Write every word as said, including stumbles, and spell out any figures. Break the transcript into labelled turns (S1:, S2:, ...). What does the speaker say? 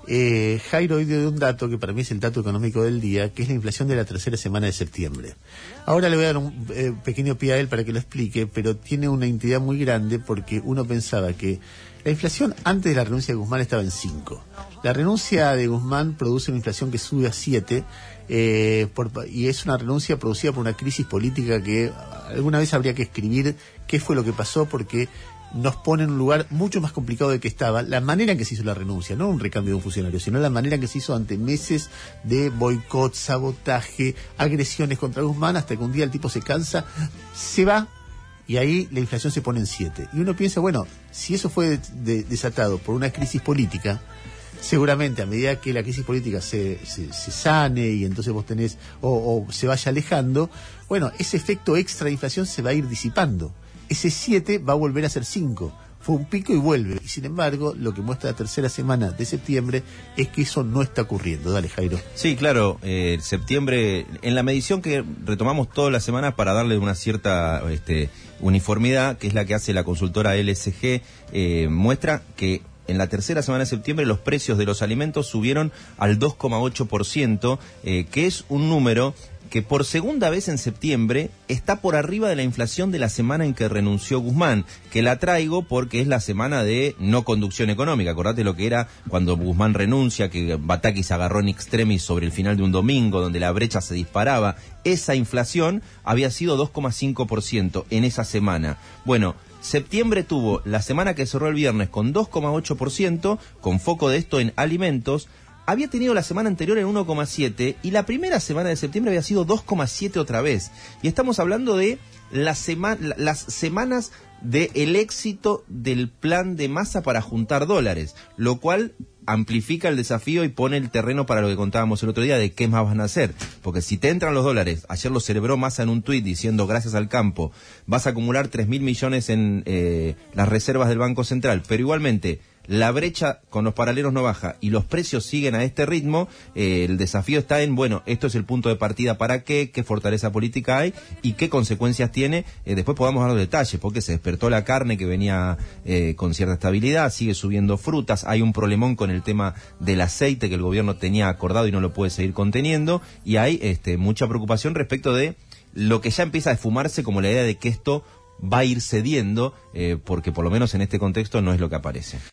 S1: Eh, Jairo hoy dio un dato que para mí es el dato económico del día, que es la inflación de la tercera semana de septiembre. Ahora le voy a dar un eh, pequeño pie a él para que lo explique, pero tiene una entidad muy grande porque uno pensaba que la inflación antes de la renuncia de Guzmán estaba en cinco. La renuncia de Guzmán produce una inflación que sube a siete, eh, por, y es una renuncia producida por una crisis política que alguna vez habría que escribir qué fue lo que pasó, porque nos pone en un lugar mucho más complicado de que estaba la manera en que se hizo la renuncia, no un recambio de un funcionario, sino la manera en que se hizo ante meses de boicot, sabotaje, agresiones contra Guzmán, hasta que un día el tipo se cansa, se va, y ahí la inflación se pone en siete. Y uno piensa, bueno, si eso fue de, de, desatado por una crisis política, seguramente a medida que la crisis política se, se, se sane y entonces vos tenés, o, o se vaya alejando, bueno, ese efecto extra de inflación se va a ir disipando. Ese siete va a volver a ser cinco. Fue un pico y vuelve. Y sin embargo, lo que muestra la tercera semana de septiembre es que eso no está ocurriendo. Dale, Jairo.
S2: Sí, claro. Eh, septiembre, en la medición que retomamos todas las semanas para darle una cierta este, uniformidad, que es la que hace la consultora L S G, eh, muestra que en la tercera semana de septiembre los precios de los alimentos subieron al dos coma ocho por ciento, eh, que es un número que por segunda vez en septiembre está por arriba de la inflación de la semana en que renunció Guzmán, que la traigo porque es la semana de no conducción económica. Acordate lo que era cuando Guzmán renuncia, que Batakis agarró en extremis sobre el final de un domingo, donde la brecha se disparaba. Esa inflación había sido dos coma cinco por ciento en esa semana. Bueno, septiembre tuvo la semana que cerró el viernes con dos coma ocho por ciento, con foco de esto en alimentos. Había tenido la semana anterior en uno coma siete y la primera semana de septiembre había sido dos coma siete otra vez. Y estamos hablando de la sema- las semanas del éxito del plan de Massa para juntar dólares, lo cual amplifica el desafío y pone el terreno para lo que contábamos el otro día de qué más van a hacer. Porque si te entran los dólares, ayer lo celebró Massa en un tuit diciendo gracias al campo, vas a acumular tres mil millones en eh, las reservas del Banco Central, pero igualmente la brecha con los paralelos no baja y los precios siguen a este ritmo, eh, el desafío está en, bueno, esto es el punto de partida para qué, qué fortaleza política hay y qué consecuencias tiene. Eh, después podamos dar los detalles, porque se despertó la carne que venía eh, con cierta estabilidad, sigue subiendo frutas, hay un problemón con el tema del aceite que el gobierno tenía acordado y no lo puede seguir conteniendo, y hay este, mucha preocupación respecto de lo que ya empieza a esfumarse como la idea de que esto va a ir cediendo, eh, porque por lo menos en este contexto no es lo que aparece.